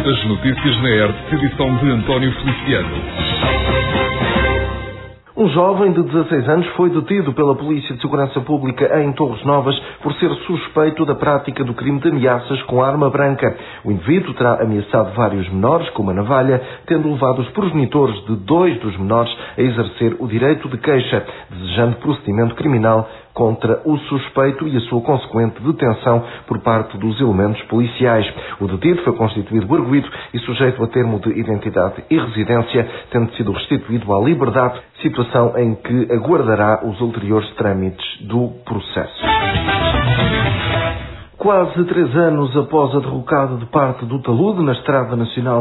As notícias na ERTE, edição de António Feliciano. Um jovem de 16 anos foi detido pela Polícia de Segurança Pública em Torres Novas por ser suspeito da prática do crime de ameaças com arma branca. O indivíduo terá ameaçado vários menores com uma navalha, tendo levado os progenitores de 2 dos menores a exercer o direito de queixa, desejando procedimento criminal contra o suspeito e a sua consequente detenção por parte dos elementos policiais. O detido foi constituído arguido e sujeito a termo de identidade e residência, tendo sido restituído à liberdade, situação em que aguardará os ulteriores trâmites do processo. Quase 3 anos após a derrocada de parte do talude na Estrada Nacional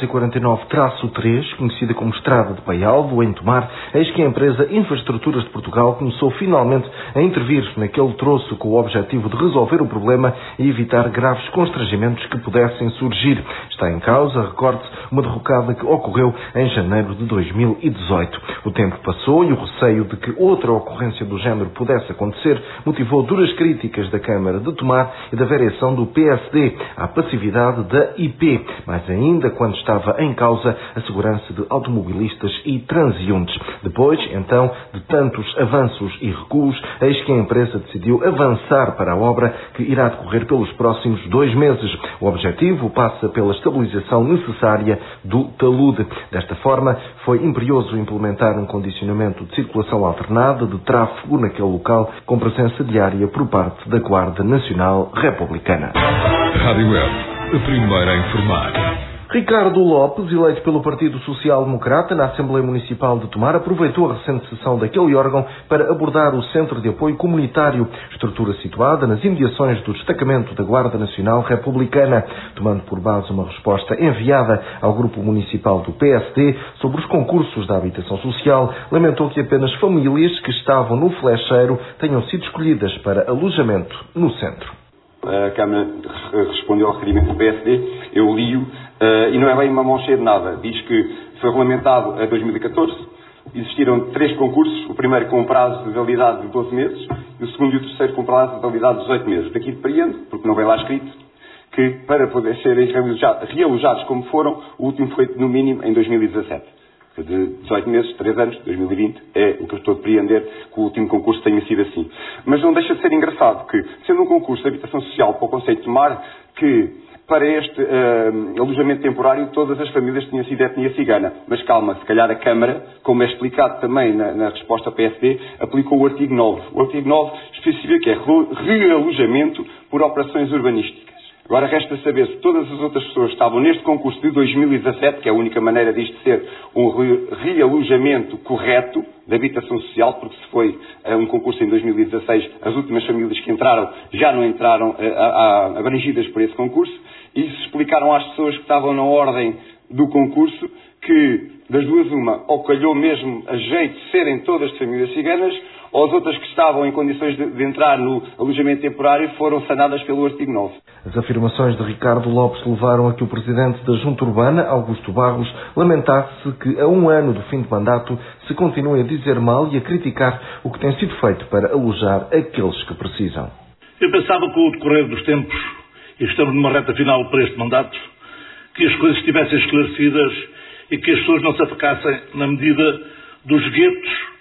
349-3, conhecida como Estrada de Paialvo, em Tomar, eis que a empresa Infraestruturas de Portugal começou finalmente a intervir naquele troço com o objetivo de resolver o problema e evitar graves constrangimentos que pudessem surgir. Está em causa, recorde-se, uma derrocada que ocorreu em janeiro de 2018. O tempo passou e o receio de que outra ocorrência do género pudesse acontecer motivou duras críticas da Câmara de Tomar e da variação do PSD à passividade da IP, mas ainda quando estava em causa a segurança de automobilistas e transeuntes. Depois, então, de tantos avanços e recuos, eis que a empresa decidiu avançar para a obra que irá decorrer pelos próximos 2 meses. O objetivo passa pela estabilização necessária do talude. Desta forma, foi imperioso implementar um condicionamento de circulação alternada de tráfego naquele local, com presença diária por parte da Guarda Nacional Republicana. Rádio ERTE, a primeira a informar. Ricardo Lopes, eleito pelo Partido Social Democrata na Assembleia Municipal de Tomar, aproveitou a recente sessão daquele órgão para abordar o Centro de Apoio Comunitário, estrutura situada nas imediações do destacamento da Guarda Nacional Republicana. Tomando por base uma resposta enviada ao Grupo Municipal do PSD sobre os concursos da habitação social, lamentou que apenas famílias que estavam no flecheiro tenham sido escolhidas para alojamento no centro. A Câmara respondeu ao requerimento do PSD, eu li-o, e não é bem uma mão cheia de nada. Diz que foi regulamentado em 2014, existiram 3 concursos, o primeiro com um prazo de validade de 12 meses, e o segundo e o terceiro com prazo de validade de 18 meses. Daqui depreendo, porque não vem lá escrito, que para poder serem realojados como foram, o último foi no mínimo em 2017. De 18 meses, 3 anos, 2020, é o que eu estou a depreender que o último concurso tenha sido assim. Mas não deixa de ser engraçado que, sendo um concurso de habitação social para o Conceito de Tomar, que para este alojamento temporário todas as famílias tinham sido etnia cigana. Mas calma, se calhar a Câmara, como é explicado também na resposta ao PSD, aplicou o artigo 9. O artigo 9 especifica que é realojamento por operações urbanísticas. Agora resta saber se todas as outras pessoas que estavam neste concurso de 2017, que é a única maneira disto ser um realojamento correto de habitação social, porque se foi um concurso em 2016, as últimas famílias que entraram já não entraram abrangidas por esse concurso, e se explicaram às pessoas que estavam na ordem do concurso que das duas uma, ou calhou mesmo a jeito de serem todas de famílias ciganas, ou as outras que estavam em condições de entrar no alojamento temporário foram sanadas pelo artigo 9. As afirmações de Ricardo Lopes levaram a que o presidente da Junta Urbana, Augusto Barros, lamentasse que a 1 ano do fim de mandato se continue a dizer mal e a criticar o que tem sido feito para alojar aqueles que precisam. Eu pensava que com o decorrer dos tempos, e estamos numa reta final para este mandato, que as coisas estivessem esclarecidas e que as pessoas não se atacassem na medida dos guetos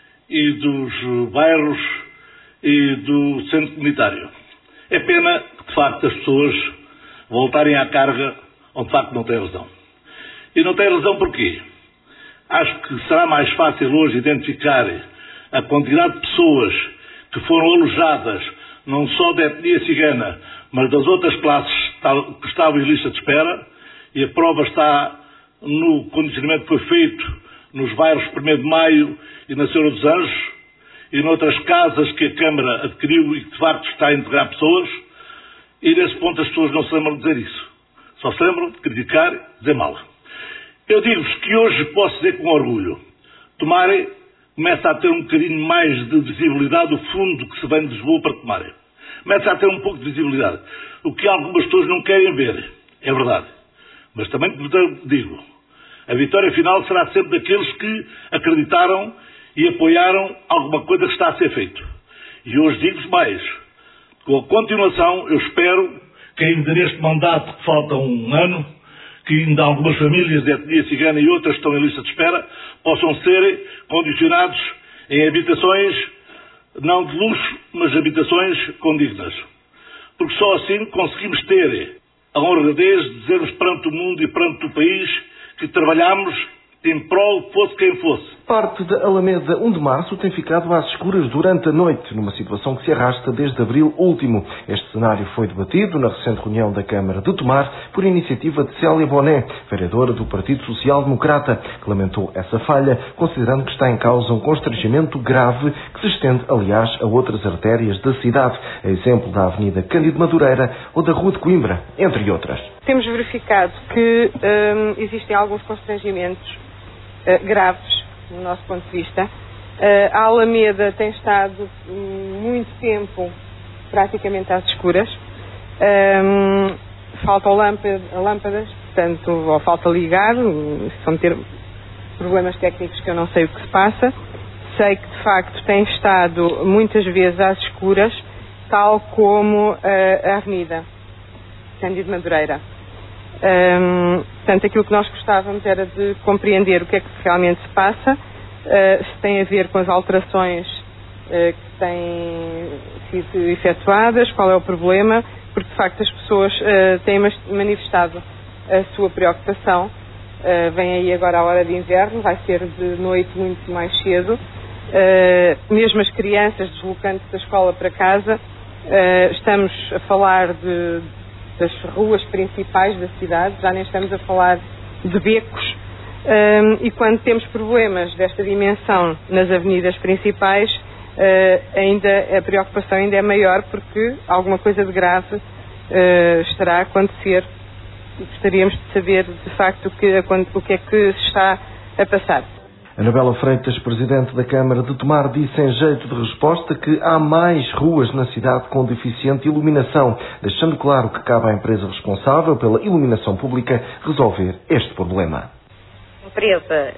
e dos bairros e do centro comunitário. É pena que, de facto, as pessoas voltarem à carga onde, de facto, não têm razão. E não têm razão porquê? Acho que será mais fácil hoje identificar a quantidade de pessoas que foram alojadas, não só da etnia cigana, mas das outras classes que estavam em lista de espera, e a prova está no condicionamento que foi feito nos bairros 1º de Maio e na Senhora dos Anjos, e noutras casas que a Câmara adquiriu e que de facto está a integrar pessoas, e nesse ponto as pessoas não se lembram de dizer isso. Só se lembram de criticar e dizer mal. Eu digo-vos que hoje posso dizer com orgulho, Tomare começa a ter um bocadinho mais de visibilidade o fundo que se vem de Lisboa para Tomare. Começa a ter um pouco de visibilidade. O que algumas pessoas não querem ver, é verdade. Mas também digo, a vitória final será sempre daqueles que acreditaram e apoiaram alguma coisa que está a ser feito. E hoje digo-vos mais, com a continuação, eu espero que ainda neste mandato, que falta 1 ano, que ainda algumas famílias de etnia cigana e outras que estão em lista de espera possam ser condicionados em habitações, não de luxo, mas habitações condignas. Porque só assim conseguimos ter a honradez de dizermos perante o mundo e perante o país que trabalhamos em prol, fosse quem fosse. Parte da Alameda 1 de Março tem ficado às escuras durante a noite, numa situação que se arrasta desde abril último. Este cenário foi debatido na recente reunião da Câmara de Tomar por iniciativa de Célia Boné, vereadora do Partido Social Democrata, que lamentou essa falha, considerando que está em causa um constrangimento grave que se estende, aliás, a outras artérias da cidade, a exemplo da Avenida Cândido Madureira ou da Rua de Coimbra, entre outras. Temos verificado que existem alguns constrangimentos graves, no nosso ponto de vista. A Alameda tem estado muito tempo praticamente às escuras. Faltam lâmpadas, portanto, ou falta ligar, são problemas técnicos que eu não sei o que se passa. Sei que, de facto, tem estado muitas vezes às escuras, tal como a Avenida Cândido Madureira. Portanto, aquilo que nós gostávamos era de compreender o que é que realmente se passa, se tem a ver com as alterações que têm sido efetuadas, qual é o problema, porque de facto as pessoas têm manifestado a sua preocupação. Vem aí agora a hora de inverno, vai ser de noite muito mais cedo. Mesmo as crianças deslocando-se da escola para casa, estamos a falar das ruas principais da cidade, já nem estamos a falar de becos, e quando temos problemas desta dimensão nas avenidas principais, a preocupação ainda é maior, porque alguma coisa de grave estará a acontecer e gostaríamos de saber de facto o que é que se está a passar. Anabela Freitas, presidente da Câmara de Tomar, disse em jeito de resposta que há mais ruas na cidade com deficiente iluminação, deixando claro que cabe à empresa responsável pela iluminação pública resolver este problema. A empresa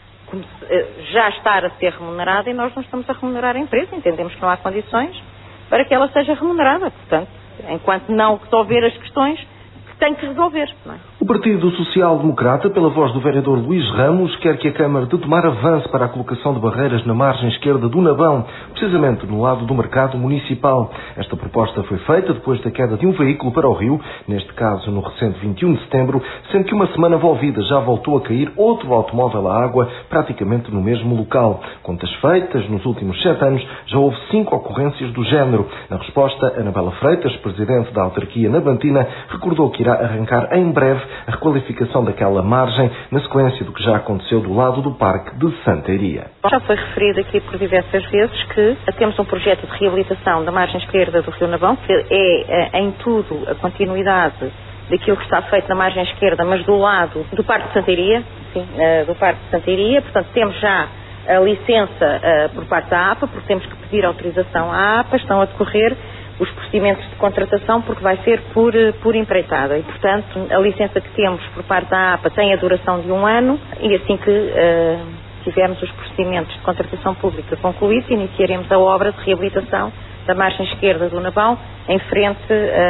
já está a ser remunerada e nós não estamos a remunerar a empresa. Entendemos que não há condições para que ela seja remunerada. Portanto, enquanto não resolver as questões, tem que resolver, não é? O Partido Social Democrata, pela voz do vereador Luís Ramos, quer que a Câmara de Tomar avance para a colocação de barreiras na margem esquerda do Nabão, precisamente no lado do mercado municipal. Esta proposta foi feita depois da queda de um veículo para o rio, neste caso no recente 21 de setembro, sendo que uma semana envolvida já voltou a cair outro automóvel à água, praticamente no mesmo local. Contas feitas, nos últimos 7 anos, já houve 5 ocorrências do género. Na resposta, Anabela Freitas, presidente da autarquia nabantina, recordou que irá arrancar em breve a requalificação daquela margem, na sequência do que já aconteceu do lado do Parque de Santa Iria. Já foi referido aqui por diversas vezes que temos um projeto de reabilitação da margem esquerda do Rio Nabão, que é em tudo a continuidade daquilo que está feito na margem esquerda, mas do lado do Parque de Santa Iria, do Parque de Santa Iria. Portanto, temos já a licença por parte da APA, porque temos que pedir autorização à APA, estão a decorrer os procedimentos de contratação, porque vai ser por empreitada. E, portanto, a licença que temos por parte da APA tem a duração de 1 ano e assim que tivermos os procedimentos de contratação pública concluídos, iniciaremos a obra de reabilitação da margem esquerda do Nabão, em frente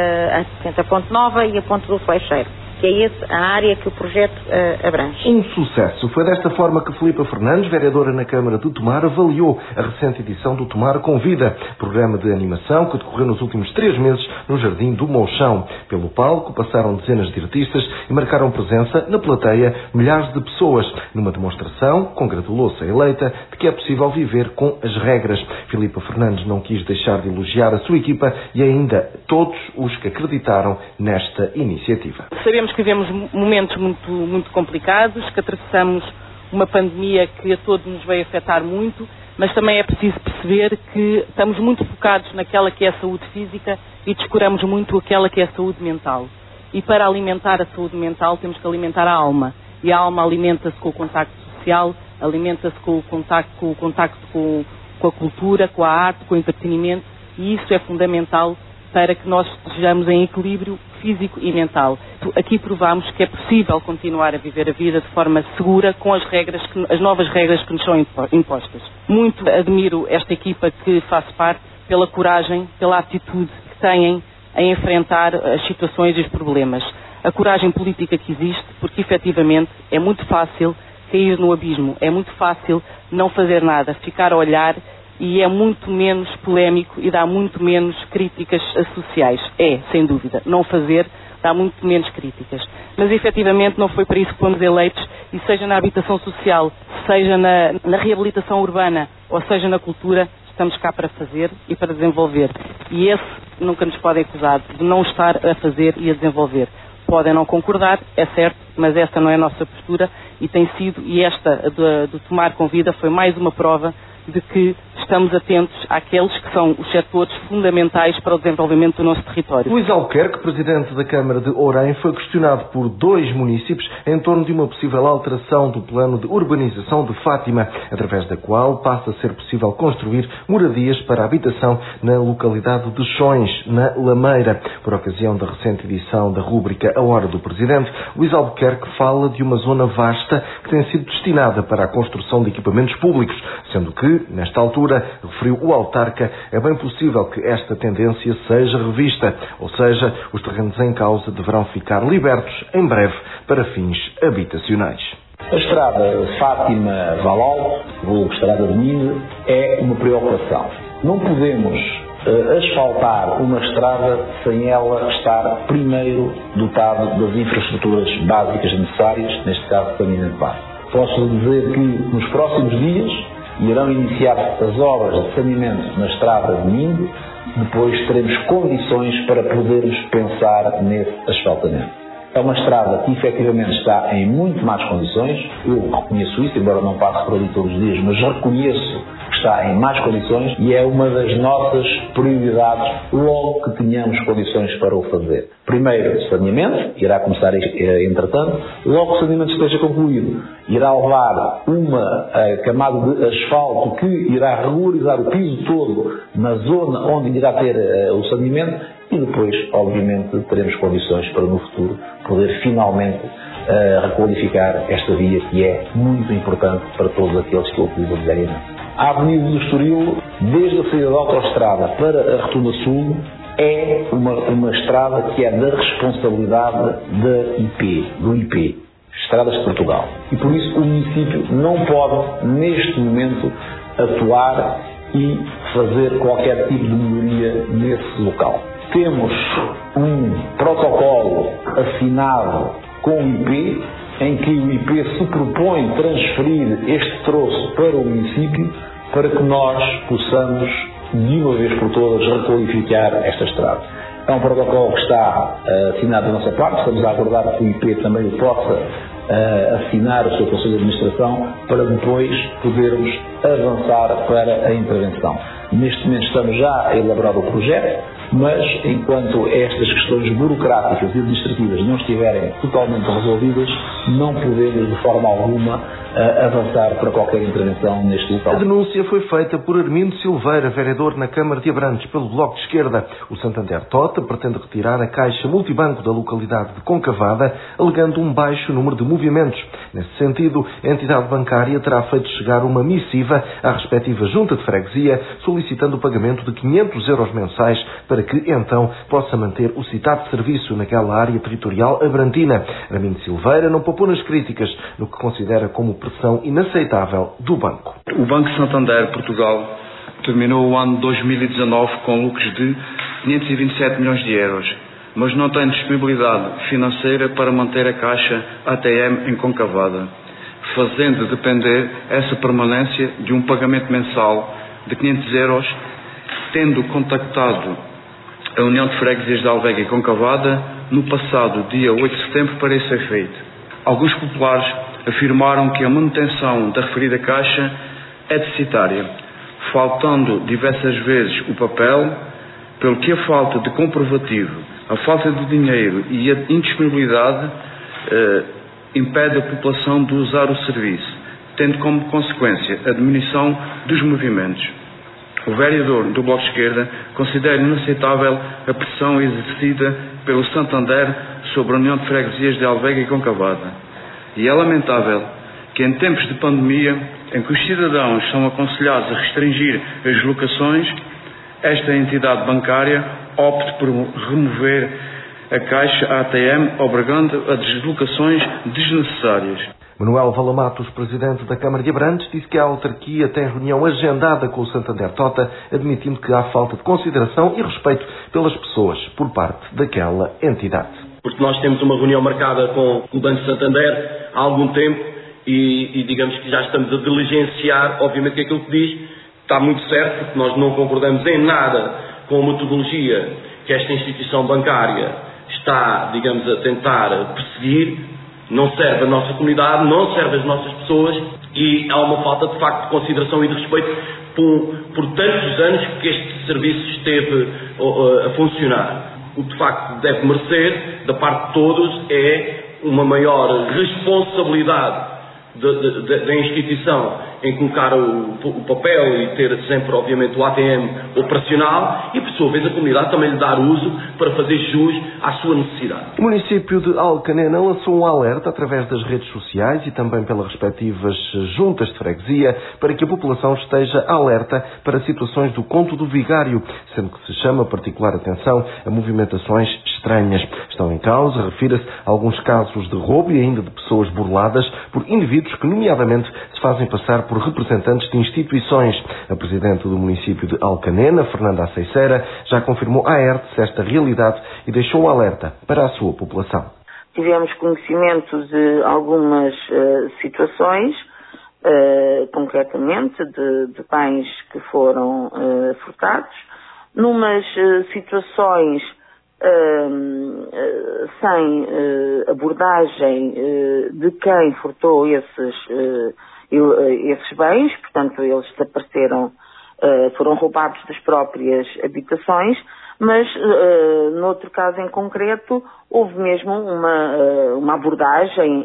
a Ponte Nova e a Ponte do Flecheiro, que é essa a área que o projeto abrange. Um sucesso. Foi desta forma que Filipa Fernandes, vereadora na Câmara de Tomar, avaliou a recente edição do Tomar Convida, programa de animação que decorreu nos últimos 3 meses no Jardim do Monchão. Pelo palco passaram dezenas de artistas e marcaram presença na plateia milhares de pessoas. Numa demonstração, congratulou-se a eleita de que é possível viver com as regras. Filipa Fernandes não quis deixar de elogiar a sua equipa e ainda todos os que acreditaram nesta iniciativa. Sabemos que vivemos momentos muito complicados, que atravessamos uma pandemia que a todos nos vai afetar muito, mas também é preciso perceber que estamos muito focados naquela que é a saúde física e descuramos muito aquela que é a saúde mental. E para alimentar a saúde mental temos que alimentar a alma. E a alma alimenta-se com o contacto social, alimenta-se com o contacto com a cultura, com a arte, com o entretenimento, e isso é fundamental para que nós estejamos em equilíbrio físico e mental. Aqui provamos que é possível continuar a viver a vida de forma segura com as novas regras que nos são impostas. Muito admiro esta equipa que faço parte pela coragem, pela atitude que têm em enfrentar as situações e os problemas. a coragem política que existe, porque efetivamente é muito fácil cair no abismo, é muito fácil não fazer nada, ficar a olhar, e é muito menos polémico e dá muito menos críticas sociais. É, sem dúvida, não fazer dá muito menos críticas. Mas efetivamente não foi para isso que fomos eleitos, e seja na habitação social, seja na reabilitação urbana, ou seja na cultura, estamos cá para fazer e para desenvolver. E esse nunca nos podem acusar de não estar a fazer e a desenvolver. Podem não concordar, é certo, mas esta não é a nossa postura, e tem sido, e esta de tomar com vida foi mais uma prova de que estamos atentos àqueles que são os setores fundamentais para o desenvolvimento do nosso território. Luís Albuquerque, presidente da Câmara de Ourém, foi questionado por 2 munícipes em torno de uma possível alteração do plano de urbanização de Fátima, através da qual passa a ser possível construir moradias para habitação na localidade de Chões, na Lameira. Por ocasião da recente edição da rúbrica A Hora do Presidente, Luís Albuquerque fala de uma zona vasta que tem sido destinada para a construção de equipamentos públicos, sendo que, nesta altura, referiu o autarca, é bem possível que esta tendência seja revista, ou seja, os terrenos em causa deverão ficar libertos em breve para fins habitacionais. A estrada Fátima-Valal, ou estrada de Minde, é uma preocupação. Não podemos asfaltar uma estrada sem ela estar primeiro dotado das infraestruturas básicas necessárias, neste caso saneamento básico. Posso dizer que nos próximos dias irão iniciar as obras de saneamento na estrada de Minde, depois teremos condições para podermos pensar nesse asfaltamento. É uma estrada que efetivamente está em muito más condições, eu reconheço isso, embora não passe por ali todos os dias, mas reconheço que está em más condições e é uma das nossas prioridades logo que tenhamos condições para o fazer. Primeiro, saneamento, irá começar entretanto, logo que o saneamento esteja concluído, irá levar uma camada de asfalto que irá regularizar o piso todo na zona onde irá ter o saneamento e depois, obviamente, teremos condições para no futuro poder finalmente requalificar esta via que é muito importante para todos aqueles que a utilizam diariamente. A Avenida do Estoril, desde a saída da autoestrada para a Rotunda Sul, é uma estrada que é da responsabilidade do IP, Estradas de Portugal. E por isso o município não pode, neste momento, atuar e fazer qualquer tipo de melhoria nesse local. Temos um protocolo assinado com o IP, em que o IP se propõe transferir este troço para o município para que nós possamos, de uma vez por todas, requalificar esta estrada. É um protocolo que está assinado da nossa parte, estamos a aguardar que o IP também possa assinar o seu Conselho de Administração para depois podermos avançar para a intervenção. Neste momento estamos já a elaborar o projeto, mas enquanto estas questões burocráticas e administrativas não estiverem totalmente resolvidas, não podemos de forma alguma avançar para qualquer intervenção neste local. A denúncia foi feita por Armindo Silveira, vereador na Câmara de Abrantes, pelo Bloco de Esquerda. O Santander Tota pretende retirar a caixa multibanco da localidade de Concavada, alegando um baixo número de movimentos. Nesse sentido, a entidade bancária terá feito chegar uma missiva à respectiva junta de freguesia, solicitando o pagamento de 500 euros mensais para que, então, possa manter o citado serviço naquela área territorial abrantina. Armindo Silveira não poupou nas críticas, no que considera como pressão inaceitável do banco. O Banco Santander Portugal terminou o ano 2019 com lucros de 527 milhões de euros, mas não tem disponibilidade financeira para manter a caixa ATM em Concavada, fazendo depender essa permanência de um pagamento mensal de 500 euros, tendo contactado a União de Freguesias de Alvega e Concavada no passado dia 8 de setembro para esse efeito. Alguns populares afirmaram que a manutenção da referida caixa é deficitária, faltando diversas vezes o papel, pelo que a falta de comprovativo, a falta de dinheiro e a indisponibilidade impede a população de usar o serviço, tendo como consequência a diminuição dos movimentos. O vereador do Bloco de Esquerda considera inaceitável a pressão exercida pelo Santander sobre a União de Freguesias de Alvega e Concavada. E é lamentável que em tempos de pandemia, em que os cidadãos são aconselhados a restringir as deslocações, esta entidade bancária opte por remover a Caixa, a ATM, obrigando a deslocações desnecessárias. Manuel Valamatos, presidente da Câmara de Abrantes, disse que a autarquia tem reunião agendada com o Santander Tota, admitindo que há falta de consideração e respeito pelas pessoas por parte daquela entidade. Porque nós temos uma reunião marcada com o Banco Santander há algum tempo e digamos que já estamos a diligenciar, obviamente que aquilo que diz está muito certo, porque nós não concordamos em nada com a metodologia que esta instituição bancária está, digamos, a tentar perseguir. Não serve a nossa comunidade, não serve as nossas pessoas e há uma falta de facto de consideração e de respeito por tantos anos que este serviço esteve a funcionar. O que de facto deve merecer da parte de todos é uma maior responsabilidade da instituição em colocar o papel e ter sempre, obviamente, o ATM operacional e, por sua vez, a comunidade também lhe dar uso para fazer jus à sua necessidade. O município de Alcanena lançou um alerta através das redes sociais e também pelas respectivas juntas de freguesia para que a população esteja alerta para situações do conto do vigário, sendo que se chama particular atenção a movimentações estranhas. Estão em causa, refira-se, alguns casos de roubo e ainda de pessoas burladas por indivíduos que, nomeadamente, se fazem passar por representantes de instituições. A presidente do município de Alcanena, Fernanda Aceiceira, já confirmou à ERTE esta realidade e deixou um alerta para a sua população. Tivemos conhecimento de algumas situações, concretamente de bens que foram furtados, numas situações sem abordagem de quem furtou esses bens, portanto eles desapareceram, foram roubados das próprias habitações, mas noutro caso em concreto houve mesmo uma abordagem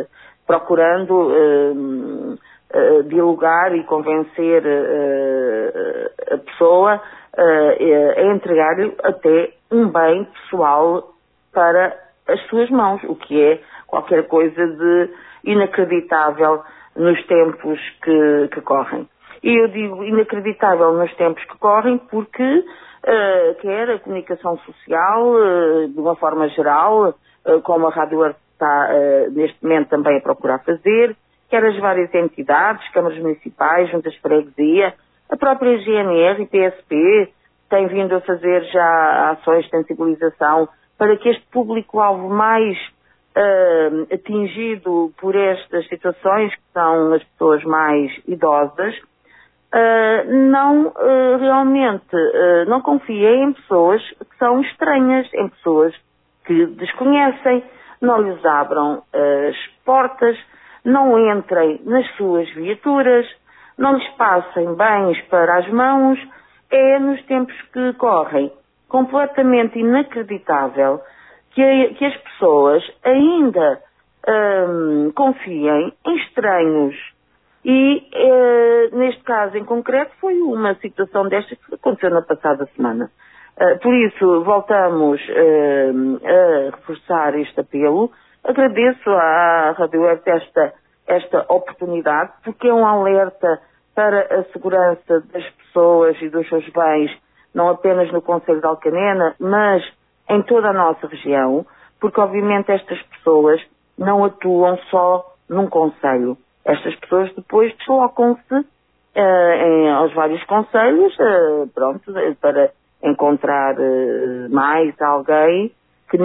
procurando dialogar e convencer a pessoa a entregar-lhe até um bem pessoal para as suas mãos, o que é qualquer coisa de inacreditável nos tempos que correm. E eu digo inacreditável nos tempos que correm porque quer a comunicação social, de uma forma geral, como a Rádio ERTE está neste momento também a procurar fazer, quer as várias entidades, câmaras municipais, juntas de freguesia, a própria GNR e PSP tem vindo a fazer já ações de sensibilização para que este público-alvo mais atingido por estas situações, que são as pessoas mais idosas, não confiem em pessoas que são estranhas, em pessoas que desconhecem, não lhes abram as portas, não entrem nas suas viaturas, não lhes passem bens para as mãos. É nos tempos que correm completamente inacreditável que as pessoas ainda confiem em estranhos. E neste caso em concreto foi uma situação desta que aconteceu na passada semana. Por isso voltamos a reforçar este apelo. Agradeço à Rádio ERTE esta oportunidade, porque é um alerta para a segurança das pessoas e dos seus bens, não apenas no concelho de Alcanena, mas em toda a nossa região, porque obviamente estas pessoas não atuam só num concelho. Estas pessoas depois deslocam-se aos vários concelhos, para encontrar mais alguém que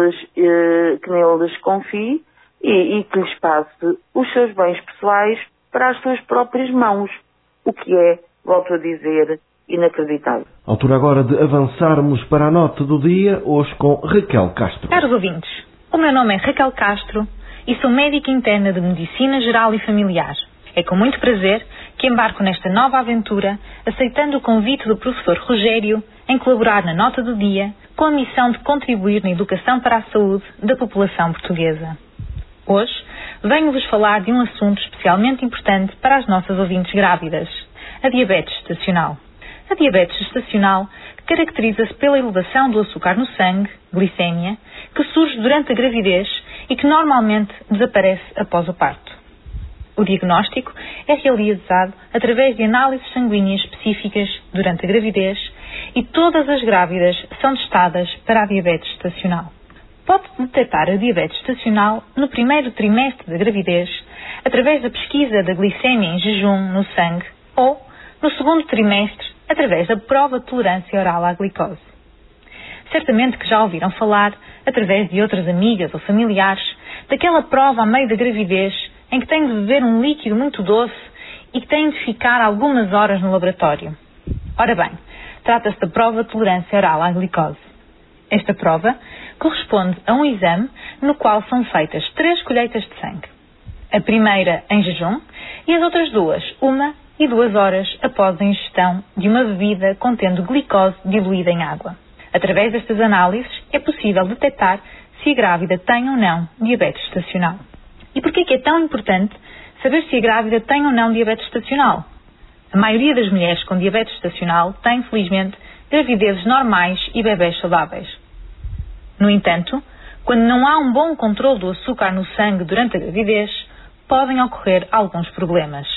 neles confie e que lhes passe os seus bens pessoais para as suas próprias mãos, o que é, volto a dizer, inacreditável. Altura agora de avançarmos para a nota do dia, hoje com Raquel Castro. Caros ouvintes, o meu nome é Raquel Castro e sou médica interna de Medicina Geral e Familiar. É com muito prazer que embarco nesta nova aventura, aceitando o convite do professor Rogério em colaborar na nota do dia com a missão de contribuir na educação para a saúde da população portuguesa. Hoje, venho-vos falar de um assunto especialmente importante para as nossas ouvintes grávidas, a diabetes gestacional. A diabetes gestacional caracteriza-se pela elevação do açúcar no sangue, glicémia, que surge durante a gravidez e que normalmente desaparece após o parto. O diagnóstico é realizado através de análises sanguíneas específicas durante a gravidez e todas as grávidas são testadas para a diabetes gestacional. Pode-se detectar a diabetes estacional no primeiro trimestre da gravidez, através da pesquisa da glicemia em jejum no sangue, ou no segundo trimestre, através da prova de tolerância oral à glicose. Certamente que já ouviram falar, através de outras amigas ou familiares, daquela prova a meio da gravidez em que têm de beber um líquido muito doce e que têm de ficar algumas horas no laboratório. Ora bem, trata-se da prova de tolerância oral à glicose. Esta prova corresponde a um exame no qual são feitas 3 colheitas de sangue. A primeira em jejum e as outras 2, 1 e 2 horas após a ingestão de uma bebida contendo glicose diluída em água. Através destas análises é possível detectar se a grávida tem ou não diabetes estacional. E porquê que é tão importante saber se a grávida tem ou não diabetes estacional? A maioria das mulheres com diabetes estacional tem, felizmente, gravidezes normais e bebés saudáveis. No entanto, quando não há um bom controle do açúcar no sangue durante a gravidez, podem ocorrer alguns problemas.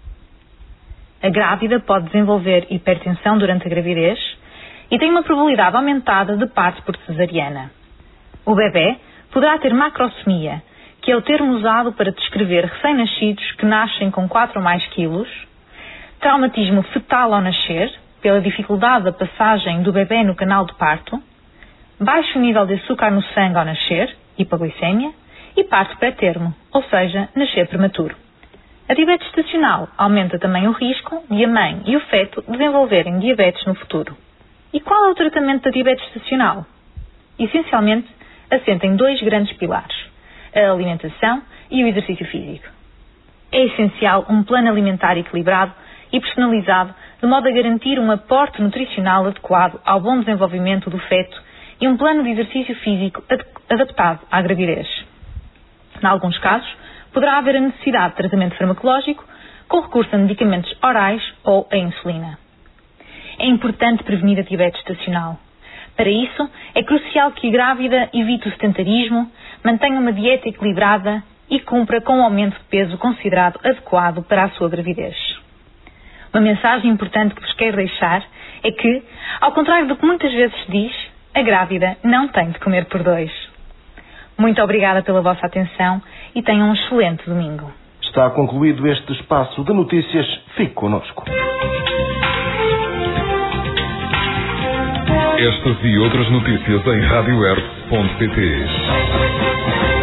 A grávida pode desenvolver hipertensão durante a gravidez e tem uma probabilidade aumentada de parto por cesariana. O bebê poderá ter macrosomia, que é o termo usado para descrever recém-nascidos que nascem com 4 ou mais quilos, traumatismo fetal ao nascer, pela dificuldade da passagem do bebê no canal de parto, baixo nível de açúcar no sangue ao nascer, hipoglicemia, e parto pré-termo, ou seja, nascer prematuro. A diabetes estacional aumenta também o risco de a mãe e o feto desenvolverem diabetes no futuro. E qual é o tratamento da diabetes estacional? Essencialmente, assenta em 2 grandes pilares: a alimentação e o exercício físico. É essencial um plano alimentar equilibrado e personalizado, de modo a garantir um aporte nutricional adequado ao bom desenvolvimento do feto e um plano de exercício físico adaptado à gravidez. Em alguns casos, poderá haver a necessidade de tratamento farmacológico com recurso a medicamentos orais ou a insulina. É importante prevenir a diabetes estacional. Para isso, é crucial que a grávida evite o sedentarismo, mantenha uma dieta equilibrada e cumpra com um aumento de peso considerado adequado para a sua gravidez. Uma mensagem importante que vos quero deixar é que, ao contrário do que muitas vezes se diz, a grávida não tem de comer por 2. Muito obrigada pela vossa atenção e tenham um excelente domingo. Está concluído este espaço de notícias. Fique connosco. Estas e outras notícias em radioearth.pt.